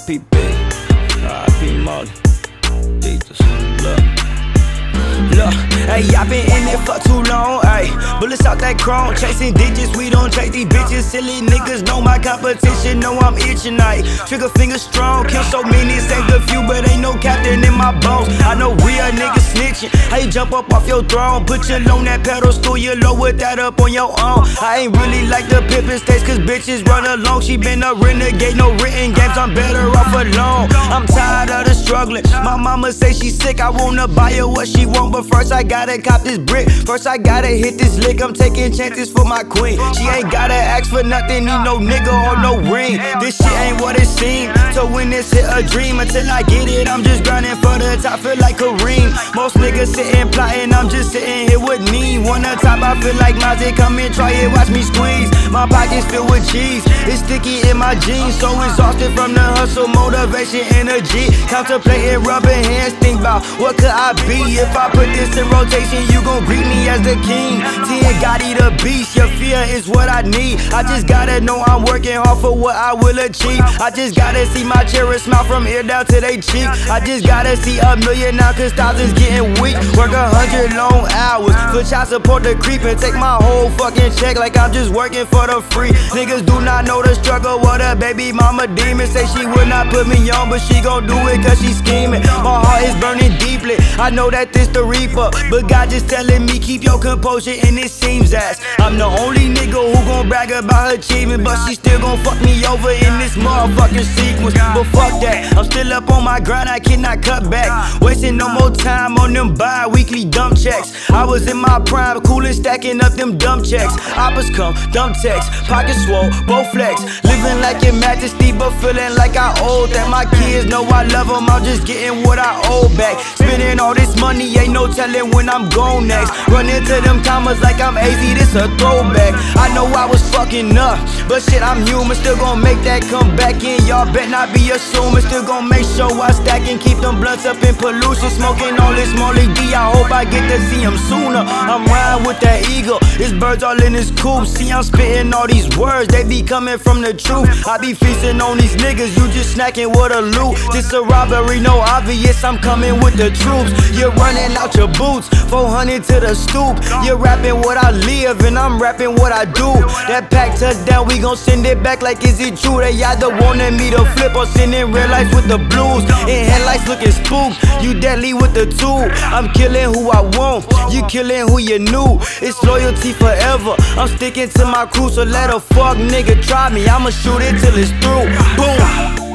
R.I.P. Big, R.I.P. Molly, Jesus, Look, hey, I been in it for too long, ayy. Bullets out that chrome, chasing digits, we don't chase these bitches. Silly niggas know my competition, know I'm itching, ayy. Trigger finger strong, kill so many, saved a few, but ain't no captain in my bones. I know real niggas snitching, how you jump up off your throne? Put your on that pedestal, you lower that up on your own. I ain't really like the pimpin' stage, cause bitches run along. She been a renegade, no written games, I'm better off alone. I'm tired of the struggling, my mama say she sick, I wanna buy her what she want, but first I gotta cop this brick. First I gotta hit this lick. I'm taking chances for my queen. She ain't gotta ask for nothing, need no nigga or no ring. This shit ain't what it seems. To win this hit a dream. Until I get it, I'm just grinding for the top. Feel like Kareem. Most niggas sitting plotting, I'm just sitting here with me. One at a time, I feel like Mozzie. Come and try it, watch me squeeze. My pockets filled with cheese. It's sticky in my jeans. So exhausted from the hustle, motivation, energy. Contemplating, rubbing hands, think about what could I be if I put this in rotation. You gon' greet me as the king. Tien Gotti the beast. Your fear is what I need. I just gotta know I'm working hard for what I will achieve. I just gotta see my cherry smile from ear down to they cheek. I just gotta see a million now, cause thousands getting weak. Work 100 long hours for child support to creep and take my whole fucking check like I'm just working for the free. Niggas do not know the struggle. What a baby mama demon. Say she would not put me on, but she gon' do it cause she scheming. My heart is burning deeply. I know that this the reaper, but God just telling me keep your composure, and it seems as I'm the only nigga who gon' brag about her achievement, but she still gon' fuck me over in this motherfucking sequence. But fuck that, I'm still up on my grind, I cannot cut back. Wasting no more time on them bi-weekly dump checks. I was in my prime, coolin' stacking up them dump checks. Oppas come, dump text, pocket swole, both flex. Living like your majesty, but feeling like I owe that. My kids know I love them, I'm just getting what I owe back. Spending all this money, ain't no telling when I'm gone next. Run into them commas like I'm AZ, this a throwback. I know I was fucking up, but shit, I'm human. Still gon' make that come back in. Y'all bet not be assuming. Still gon' make sure I stack and keep them blunts up in pollution. Smoking all this Molly D, I hope I get to see him sooner. I'm riding with that eagle, it's birds all in his coop. See, I'm spitting all these words, they be coming from the truth. I be feasting on these niggas, you just snacking with a loot. This a robbery, no obvious, I'm coming with the troops. You're running out your boots, 400 to the stoop. You're rapping what I live and I'm rapping what I do. That pack touchdown, we gon' send it back like is it true? They either wanted me to flip or send in real lights with the blues. In headlights looking spooked, you deadly with the tool. I'm killing who I want, you killing who you knew. It's loyalty forever, I'm sticking to my crew. So let a fuck nigga try me, I'ma shoot it till it's through. Boom.